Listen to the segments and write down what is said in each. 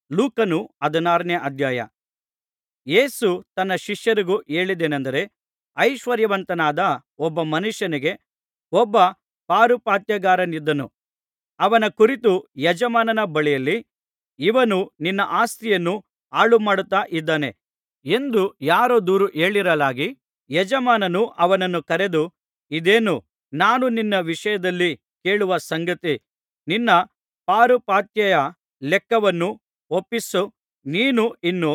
ಲೂಕನು 16ನೇ ಅಧ್ಯಾಯ. ಯೇಸು ತನ್ನ ಶಿಷ್ಯರಿಗೂ ಹೇಳಿದ್ದೇನಂದರೆ, ಐಶ್ವರ್ಯವಂತನಾದ ಒಬ್ಬ ಮನುಷ್ಯನಿಗೆ ಒಬ್ಬ ಪಾರುಪಾತ್ಯಗಾರನಿದ್ದನು. ಅವನ ಕುರಿತು ಯಜಮಾನನ ಬಳಿಯಲ್ಲಿ, ಇವನು ನಿನ್ನ ಆಸ್ತಿಯನ್ನು ಹಾಳುಮಾಡುತ್ತಾ ಇದ್ದಾನೆ ಎಂದು ಯಾರೋ ದೂರು ಹೇಳಿರಲಾಗಿ, ಯಜಮಾನನು ಅವನನ್ನು ಕರೆದು, ಇದೇನು ನಾನು ನಿನ್ನ ವಿಷಯದಲ್ಲಿ ಕೇಳುವ ಸಂಗತಿ? ನಿನ್ನ ಪಾರುಪಾತ್ಯೆಯ ಲೆಕ್ಕವನ್ನು ಒಪ್ಪಿಸು. ನೀನು ಇನ್ನು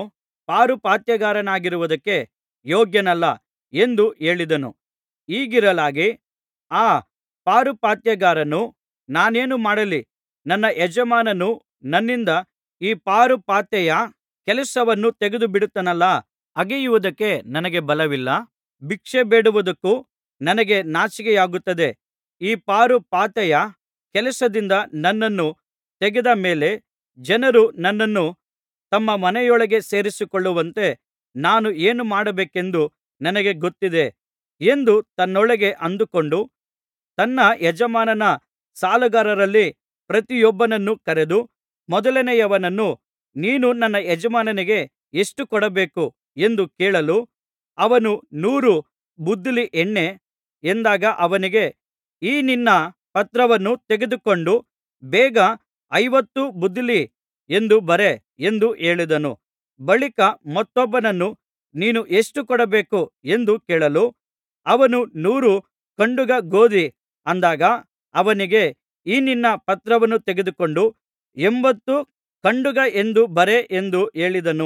ಪಾರುಪಾತ್ಯಗಾರನಾಗಿರುವುದಕ್ಕೆ ಯೋಗ್ಯನಲ್ಲ ಎಂದು ಹೇಳಿದನು. ಹೀಗಿರಲಾಗಿ ಆ ಪಾರುಪಾತ್ಯಗಾರನು, ನಾನೇನು ಮಾಡಲಿ? ನನ್ನ ಯಜಮಾನನು ನನ್ನಿಂದ ಈ ಪಾರುಪಾತ್ಯೆಯ ಕೆಲಸವನ್ನು ತೆಗೆದುಬಿಡುತ್ತಾನಲ್ಲಾ. ಅಗೆಯುವುದಕ್ಕೆ ನನಗೆ ಬಲವಿಲ್ಲ, ಭಿಕ್ಷೆ ಬೇಡುವುದಕ್ಕೂ ನನಗೆ ನಾಚಿಕೆಯಾಗುತ್ತದೆ. ಈ ಪಾರುಪಾತ್ಯೆಯ ಕೆಲಸದಿಂದ ನನ್ನನ್ನು ತೆಗೆದ ಮೇಲೆ ಜನರು ನನ್ನನ್ನು ತಮ್ಮ ಮನೆಯೊಳಗೆ ಸೇರಿಸಿಕೊಳ್ಳುವಂತೆ ನಾನು ಏನು ಮಾಡಬೇಕೆಂದು ನನಗೆ ಗೊತ್ತಿದೆ ಎಂದು ತನ್ನೊಳಗೆ ಅಂದುಕೊಂಡು, ತನ್ನ ಯಜಮಾನನ ಸಾಲಗಾರರಲ್ಲಿ ಪ್ರತಿಯೊಬ್ಬನನ್ನು ಕರೆದು, ಮೊದಲನೆಯವನನ್ನು, ನೀನು ನನ್ನ ಯಜಮಾನನಿಗೆ ಎಷ್ಟು ಕೊಡಬೇಕು ಎಂದು ಕೇಳಲು, ಅವನು 100 ಬುದ್ದಲಿ ಎಣ್ಣೆ ಎಂದಾಗ ಅವನಿಗೆ, ಈ ನಿನ್ನ ಪತ್ರವನ್ನು ತೆಗೆದುಕೊಂಡು ಬೇಗ 50 ಬುದ್ದಲಿ ಎಂದು ಬರೆ ಎಂದು ಹೇಳಿದನು. ಬಳಿಕ ಮತ್ತೊಬ್ಬನನ್ನು, ನೀನು ಎಷ್ಟು ಕೊಡಬೇಕು ಎಂದು ಕೇಳಲು, ಅವನು 100 ಕಂಡುಗ ಗೋದಿ ಅಂದಾಗ ಅವನಿಗೆ, ಈ ನಿನ್ನ ಪತ್ರವನ್ನು ತೆಗೆದುಕೊಂಡು 80 ಕಂಡುಗ ಎಂದು ಬರೆ ಎಂದು ಹೇಳಿದನು.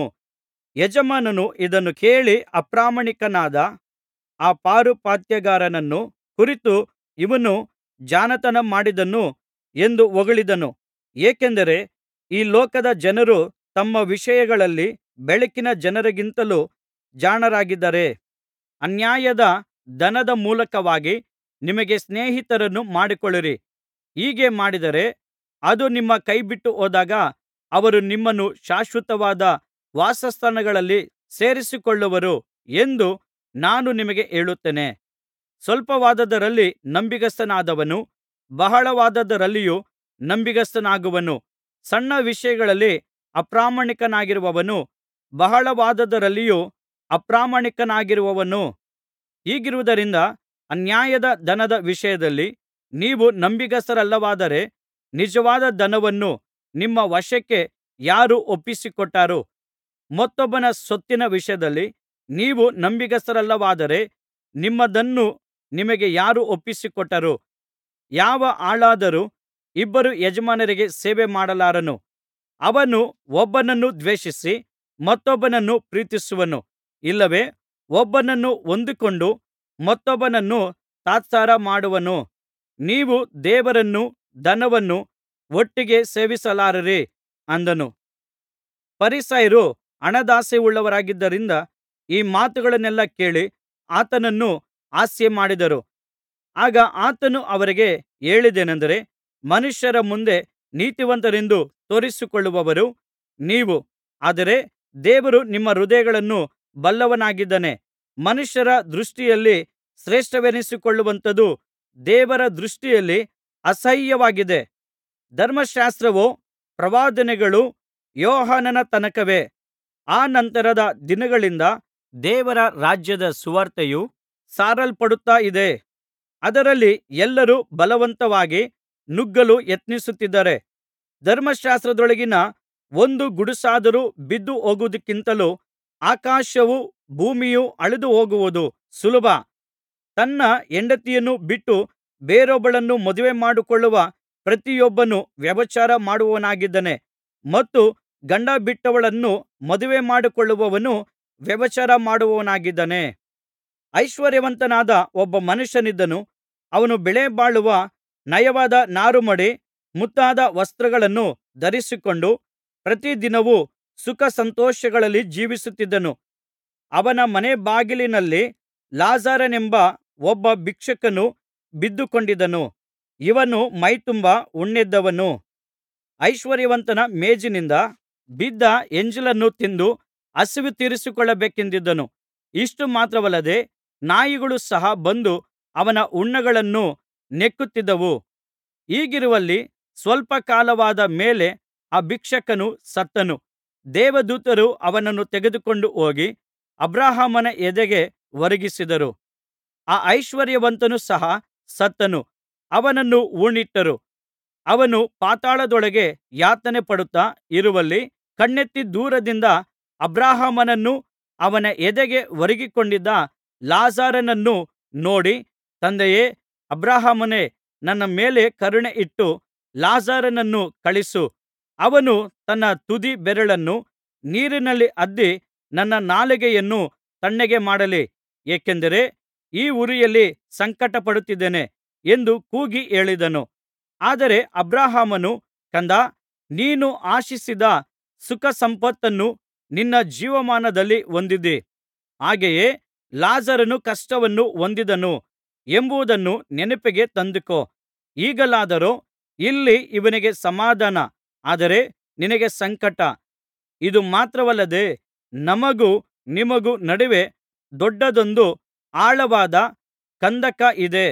ಯಜಮಾನನು ಇದನ್ನು ಕೇಳಿ ಅಪ್ರಾಮಾಣಿಕನಾದ ಆ ಪಾರುಪಾತ್ಯಗಾರನನ್ನು ಕುರಿತು, ಇವನು ಜಾಣತನ ಮಾಡಿದನು ಎಂದು ಹೊಗಳಿದನು. ಏಕೆಂದರೆ ಈ ಲೋಕದ ಜನರು ತಮ್ಮ ವಿಷಯಗಳಲ್ಲಿ ಬೆಳಕಿನ ಜನರಿಗಿಂತಲೂ ಜಾಣರಾಗಿದ್ದಾರೆ. ಅನ್ಯಾಯದ ಧನದ ಮೂಲಕವಾಗಿ ನಿಮಗೆ ಸ್ನೇಹಿತರನ್ನು ಮಾಡಿಕೊಳ್ಳಿರಿ. ಹೀಗೆ ಮಾಡಿದರೆ ಅದು ನಿಮ್ಮ ಕೈಬಿಟ್ಟು ಹೋದಾಗ ಅವರು ನಿಮ್ಮನ್ನು ಶಾಶ್ವತವಾದ ವಾಸಸ್ಥಾನಗಳಲ್ಲಿ ಸೇರಿಸಿಕೊಳ್ಳುವರು ಎಂದು ನಾನು ನಿಮಗೆ ಹೇಳುತ್ತೇನೆ. ಸ್ವಲ್ಪವಾದದ್ದರಲ್ಲಿ ನಂಬಿಗಸ್ತನಾದವನು ಬಹಳವಾದದ್ದರಲ್ಲಿಯೂ ನಂಬಿಗಸ್ತನಾಗುವನು. ಸಣ್ಣ ವಿಷಯಗಳಲ್ಲಿ ಅಪ್ರಾಮಾಣಿಕನಾಗಿರುವವನು ಬಹಳವಾದದ್ದರಲ್ಲಿಯೂ ಅಪ್ರಾಮಾಣಿಕನಾಗಿರುವನು. ಹೀಗಿರುವುದರಿಂದ ಅನ್ಯಾಯದ ಧನದ ವಿಷಯದಲ್ಲಿ ನೀವು ನಂಬಿಗಸ್ತರಲ್ಲವಾದರೆ ನಿಜವಾದ ಧನವನ್ನು ನಿಮ್ಮ ವಶಕ್ಕೆ ಯಾರು ಒಪ್ಪಿಸಿಕೊಟ್ಟಾರು? ಮತ್ತೊಬ್ಬನ ಸೊತ್ತಿನ ವಿಷಯದಲ್ಲಿ ನೀವು ನಂಬಿಗಸ್ತರಲ್ಲವಾದರೆ ನಿಮ್ಮದನ್ನು ನಿಮಗೆ ಯಾರು ಒಪ್ಪಿಸಿಕೊಟ್ಟರು? ಯಾವ ಆಳಾದರೂ ಇಬ್ಬರು ಯಜಮಾನರಿಗೆ ಸೇವೆ ಮಾಡಲಾರನು. ಅವನು ಒಬ್ಬನನ್ನು ದ್ವೇಷಿಸಿ ಮತ್ತೊಬ್ಬನನ್ನು ಪ್ರೀತಿಸುವನು, ಇಲ್ಲವೇ ಒಬ್ಬನನ್ನು ಹೊಂದಿಕೊಂಡು ಮತ್ತೊಬ್ಬನನ್ನು ತಾತ್ಸಾರ ಮಾಡುವನು. ನೀವು ದೇವರನ್ನೂ ಧನವನ್ನೂ ಒಟ್ಟಿಗೆ ಸೇವಿಸಲಾರಿರಿ ಅಂದನು. ಫರಿಸಾಯರು ಹಣದಾಸೆಯುಳ್ಳವರಾಗಿದ್ದರಿಂದ ಈ ಮಾತುಗಳನ್ನೆಲ್ಲಾ ಕೇಳಿ ಆತನನ್ನು ಹಾಸ್ಯಮಾಡಿದರು. ಆಗ ಆತನು ಅವರಿಗೆ ಹೇಳಿದ್ದೇನಂದರೆ, ಮನುಷ್ಯರ ಮುಂದೆ ನೀತಿವಂತರೆಂದು ತೋರಿಸಿಕೊಳ್ಳುವವರು ನೀವು, ಆದರೆ ದೇವರು ನಿಮ್ಮ ಹೃದಯಗಳನ್ನು ಬಲ್ಲವನಾಗಿದ್ದಾನೆ. ಮನುಷ್ಯರ ದೃಷ್ಟಿಯಲ್ಲಿ ಶ್ರೇಷ್ಠವೆನಿಸಿಕೊಳ್ಳುವಂಥದ್ದು ದೇವರ ದೃಷ್ಟಿಯಲ್ಲಿ ಅಸಹ್ಯವಾಗಿದೆ. ಧರ್ಮಶಾಸ್ತ್ರವೋ ಪ್ರವಾದನೆಗಳೂ ಯೋಹಾನನ ತನಕವೇ. ಆ ನಂತರದ ದಿನಗಳಿಂದ ದೇವರ ರಾಜ್ಯದ ಸುವಾರ್ತೆಯು ಸಾರಲ್ಪಡುತ್ತಾ ಇದೆ. ಅದರಲ್ಲಿ ಎಲ್ಲರೂ ಬಲವಂತವಾಗಿ ನುಗ್ಗಲು ಯತ್ನಿಸುತ್ತಿದ್ದಾರೆ. ಧರ್ಮಶಾಸ್ತ್ರದೊಳಗಿನ ಒಂದು ಗುಡುಸಾದರೂ ಬಿದ್ದು ಹೋಗುವುದಕ್ಕಿಂತಲೂ ಆಕಾಶವೂ ಭೂಮಿಯೂ ಅಳಿದುಹೋಗುವುದು ಸುಲಭ. ತನ್ನ ಹೆಂಡತಿಯನ್ನು ಬಿಟ್ಟು ಬೇರೊಬ್ಬಳನ್ನು ಮದುವೆ ಮಾಡಿಕೊಳ್ಳುವ ಪ್ರತಿಯೊಬ್ಬನೂ ವ್ಯಭಿಚಾರ ಮಾಡುವವನಾಗಿದ್ದಾನೆ, ಮತ್ತು ಗಂಡ ಬಿಟ್ಟವಳನ್ನು ಮದುವೆ ಮಾಡಿಕೊಳ್ಳುವವನು ವ್ಯಭಿಚಾರ ಮಾಡುವವನಾಗಿದ್ದಾನೆ. ಐಶ್ವರ್ಯವಂತನಾದ ಒಬ್ಬ ಮನುಷ್ಯನಿದ್ದನು. ಅವನು ಬೆಲೆಬಾಳುವ ನಯವಾದ ನಾರುಮಡಿ ಮುಂತಾದ ವಸ್ತ್ರಗಳನ್ನು ಧರಿಸಿಕೊಂಡು ಪ್ರತಿದಿನವೂ ಸುಖಸಂತೋಷಗಳಲ್ಲಿ ಜೀವಿಸುತ್ತಿದ್ದನು. ಅವನ ಮನೆ ಬಾಗಿಲಿನಲ್ಲಿ ಲಾಜರನೆಂಬ ಒಬ್ಬ ಭಿಕ್ಷುಕನು ಬಿದ್ದುಕೊಂಡಿದ್ದನು. ಇವನು ಮೈತುಂಬಾ ಉಣ್ಣೆದ್ದವನು. ಐಶ್ವರ್ಯವಂತನ ಮೇಜಿನಿಂದ ಬಿದ್ದ ಎಂಜಲನ್ನು ತಿಂದು ಹಸಿವು ತೀರಿಸಿಕೊಳ್ಳಬೇಕೆಂದಿದ್ದನು. ಇಷ್ಟು ಮಾತ್ರವಲ್ಲದೆ ನಾಯಿಗಳು ಸಹ ಬಂದು ಅವನ ಹುಣ್ಣುಗಳನ್ನು ನೆಕ್ಕುತ್ತಿದ್ದವು. ಹೀಗಿರುವಲ್ಲಿ ಸ್ವಲ್ಪ ಕಾಲವಾದ ಮೇಲೆ ಆ ಭಿಕ್ಷುಕನು ಸತ್ತನು. ದೇವದೂತರು ಅವನನ್ನು ತೆಗೆದುಕೊಂಡು ಹೋಗಿ ಅಬ್ರಹಾಮನ ಎದೆಗೆ ಒರಗಿಸಿದರು. ಆ ಐಶ್ವರ್ಯವಂತನು ಸಹ ಸತ್ತನು. ಅವನನ್ನು ಹೂಣಿಟ್ಟರು. ಅವನು ಪಾತಾಳದೊಳಗೆ ಯಾತನೆಪಡುತ್ತಾ ಇರುವಲ್ಲಿ ಕಣ್ಣೆತ್ತಿ ದೂರದಿಂದ ಅಬ್ರಹಾಮನನ್ನೂ ಅವನ ಎದೆಗೆ ಒರಗಿಕೊಂಡಿದ್ದ ಲಾಜರನನ್ನೂ ನೋಡಿ, ತಂದೆಯೇ ಅಬ್ರಹಾಮನೇ, ನನ್ನ ಮೇಲೆ ಕರುಣೆ ಇಟ್ಟು ಲಾಜರನನ್ನು ಕಳುಹಿಸು. ಅವನು ತನ್ನ ತುದಿ ಬೆರಳನ್ನು ನೀರಿನಲ್ಲಿ ಅದ್ದಿ ನನ್ನ ನಾಲಿಗೆಯನ್ನು ತಣ್ಣಗೆ ಮಾಡಲಿ, ಏಕೆಂದರೆ ಈ ಉರಿಯಲ್ಲಿ ಸಂಕಟಪಡುತ್ತಿದ್ದೇನೆ ಎಂದು ಕೂಗಿ ಹೇಳಿದನು. ಆದರೆ ಅಬ್ರಹಾಮನು, ಕಂದಾ, ನೀನು ಆಶಿಸಿದ ಸುಖಸಂಪತ್ತನ್ನು ನಿನ್ನ ಜೀವಮಾನದಲ್ಲಿ ಹೊಂದಿದ್ದೀ. ಹಾಗೆಯೇ ಲಾಜರನು ಕಷ್ಟವನ್ನು ಹೊಂದಿದನು ಎಂಬುದನ್ನು ನೆನಪಿಗೆ ತಂದುಕೋ. ಈಗಲಾದರೋ ಇಲ್ಲಿ ಇವನಿಗೆ ಸಮಾಧಾನ, ಆದರೆ ನಿನಗೆ ಸಂಕಟ. ಇದು ಮಾತ್ರವಲ್ಲದೆ ನಮಗೂ ನಿಮಗೂ ನಡುವೆ ದೊಡ್ಡದೊಂದು ಆಳವಾದ ಕಂದಕ ಇದೆ.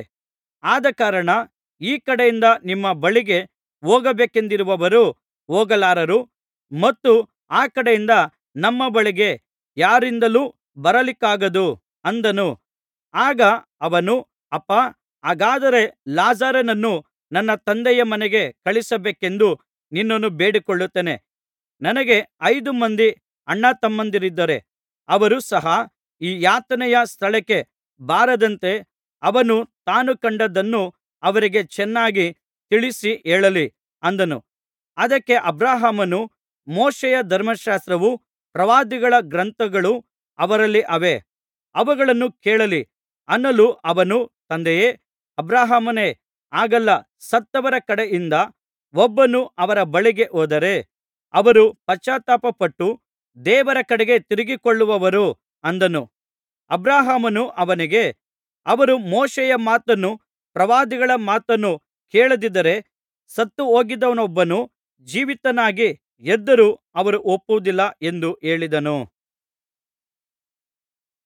ಆದಕಾರಣ ಈ ಕಡೆಯಿಂದ ನಿಮ್ಮ ಬಳಿಗೆ ಹೋಗಬೇಕೆಂದಿರುವವರು ಹೋಗಲಾರರು, ಮತ್ತು ಆ ಕಡೆಯಿಂದ ನಮ್ಮ ಬಳಿಗೆ ಯಾರಿಂದಲೂ ಬರಲಿಕ್ಕಾಗದು ಅಂದನು. ಆಗ ಅವನು, ಅಪ್ಪಾ, ಹಾಗಾದರೆ ಲಾಜರನನ್ನು ನನ್ನ ತಂದೆಯ ಮನೆಗೆ ಕಳುಹಿಸಬೇಕೆಂದು ನಿನ್ನನ್ನು ಬೇಡಿಕೊಳ್ಳುತ್ತೇನೆ. ನನಗೆ 5 ಮಂದಿ ಅಣ್ಣತಮ್ಮಂದಿರಿದ್ದಾರೆ. ಅವರು ಸಹ ಈ ಯಾತನೆಯ ಸ್ಥಳಕ್ಕೆ ಬಾರದಂತೆ ಅವನು ತಾನು ಕಂಡದ್ದನ್ನು ಅವರಿಗೆ ಚೆನ್ನಾಗಿ ತಿಳಿಸಿ ಹೇಳಲಿ ಅಂದನು. ಅದಕ್ಕೆ ಅಬ್ರಹಾಮನು, ಮೋಶೆಯ ಧರ್ಮಶಾಸ್ತ್ರವೂ ಪ್ರವಾದಿಗಳ ಗ್ರಂಥಗಳೂ ಅವರಲ್ಲಿ ಅವೆ, ಅವುಗಳನ್ನು ಕೇಳಲಿ ಅನ್ನಲು ಅವನು, ತಂದೆಯೇ ಅಬ್ರಹಾಮನೇ, ಹಾಗಲ್ಲ. ಸತ್ತವರ ಕಡೆಯಿಂದ ಒಬ್ಬನು ಅವರ ಬಳಿಗೆ ಹೋದರೆ ಅವರು ಪಶ್ಚಾತ್ತಾಪಪಟ್ಟು ದೇವರ ಕಡೆಗೆ ತಿರುಗಿಕೊಳ್ಳುವರು ಅಂದನು. ಅಬ್ರಹಾಮನು ಅವನಿಗೆ, ಅವರು ಮೋಶೆಯ ಮಾತನ್ನೂ ಪ್ರವಾದಿಗಳ ಮಾತನ್ನೂ ಕೇಳದಿದ್ದರೆ ಸತ್ತುಹೋಗಿದ್ದವನೊಬ್ಬನು ಜೀವಿತನಾಗಿ ಎದ್ದರೂ ಅವರು ಒಪ್ಪುವುದಿಲ್ಲ ಎಂದು ಹೇಳಿದನು.